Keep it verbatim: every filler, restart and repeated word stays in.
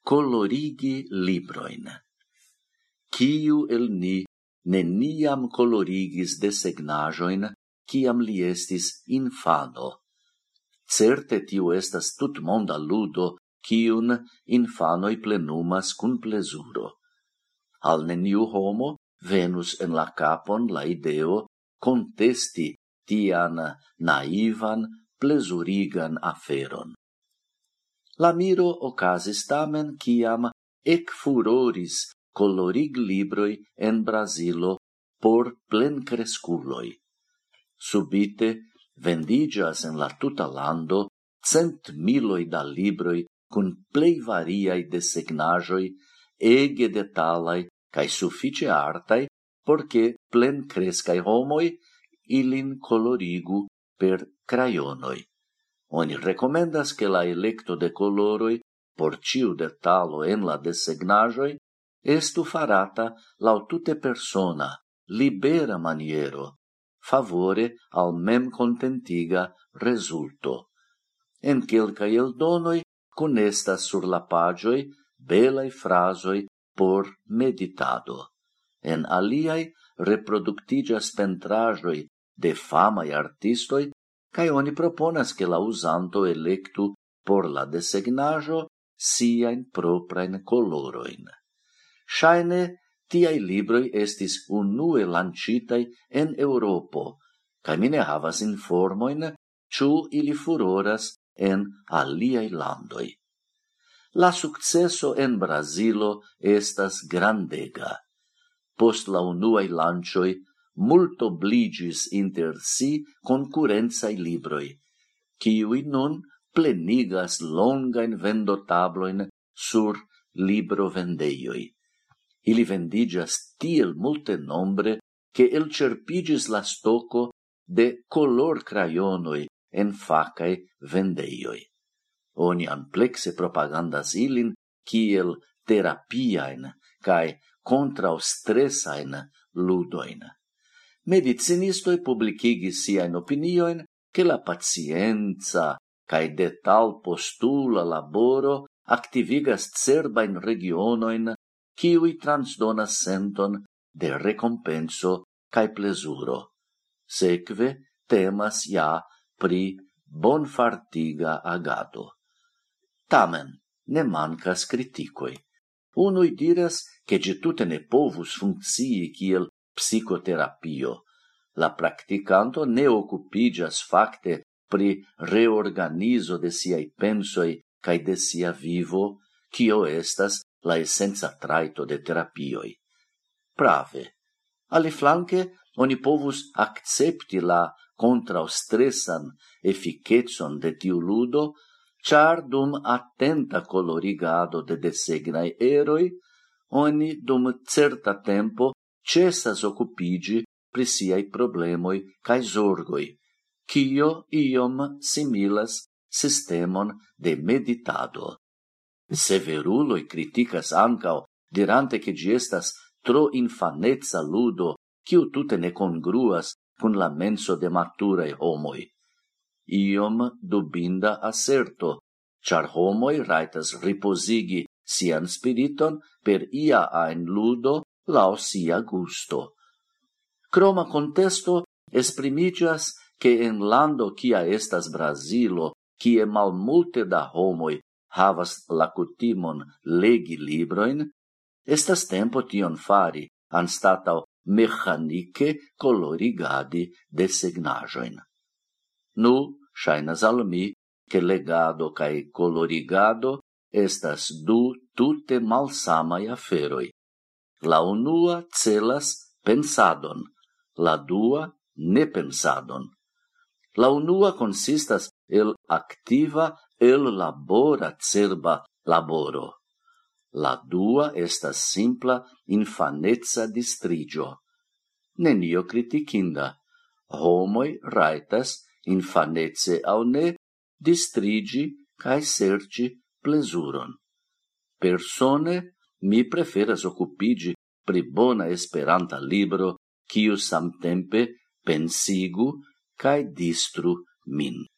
colorigi libroin. Ciu el ni neniam colorigis desegnajoin, ciam li estis infano. Certe tiu estas tutmonda ludo, ciun infanoi plenumas cun plesuro. Al neniu homo venus en la capon la ideo contesti tian naivan, plesurigan aferon. La miro ocasis tamen ciam ec furoris colorig libroi en Brasilo por plencresculoi. Subite vendigas en la tuta lando cent miloi da libroi cun plei variai desegnajoi, ege detalai cae suffice artai, porce plencrescai homoi ilin colorigu per crayonoi. Oni recomendas che la electo de coloroi por ciu detalo en la desegnajoi estu farata lautute persona, libera maniero, favore al mem contentiga resulto. En quelcae eldonoi cunestas sur la pagioi belai frasoi por meditado. En aliai reproductigas pentrajoi de famai artistoi, cae oni proponas che la usanto electu por la desegnajo siain proprain coloroin. Shaine, tiai libroi estis unue lancitai en Europo, cae mine havas informoin, ciu ili furoras en aliai landoi. La successo en Brasilo estas grandega. Post la unuae lancioi, multo obligis inter si concurrenzai libroi, ciui nun plenigas longain vendotabloin sur libro vendeioi. Ili vendigas tiel multe nombre che elcerpigis la stoco de color crayonoi en facae vendeioi. Oni amplexe propagandas ilin kiel terapiain cae contrau stressain ludoin. Medicinistoi publicigis siain opinioin che la pacienza cae detal postula laboro activigas cerbain regionoin ciui transdonas senton de recompenso cae plesuro. Seque temas ja pri bonfartiga agado. Tamen, ne mancas criticoi. Unui diras che gi tute ne povus functii kiel psicoterapio. La practicanto ne occupigas facte pri reorganizo de siai pensoi cae de sia vivo, cio estas la essenza traito de terapioi. Prave. Aliflanque, oni povus accepti la contraustressan efficetson de tiu ludo, char dum attenta colorigado de desegnai eroi, oni dum certa tempo cessas occupigi pri siai problemoi cae zorgoi, cio iom similas sistemon de meditado. Severuloi criticas ancao, dirante che gi estas tro infanezza ludo, cio tute ne congruas cun la menso de maturae homoi. Iom dubinda asserto, char homoi raitas riposigi sian spiriton per ia ain ludo lau sia gusto. Croma contesto esprimigas che en lando cia estas Brasilo, cie malmulte da homoi havas la cutimon legi libroin, estas tempo tion fari, anstatau mechanike colorigadi desegnajoin. Nu, shainas al mi, che legado cae colorigado estas du tute malsamai aferoi. La unua celas pensadon, la dua nepensadon. La unua consistas el activa el labora cerba laboro. La dua estas simpla infanezza distrigio. Nenio criticinda. Homoi raitas, infanezze au ne, distrigi cae serci plesuron. Persone, mi preferas occupigi pri bona esperanta libro, quiu samtempe pensigu cae distru min.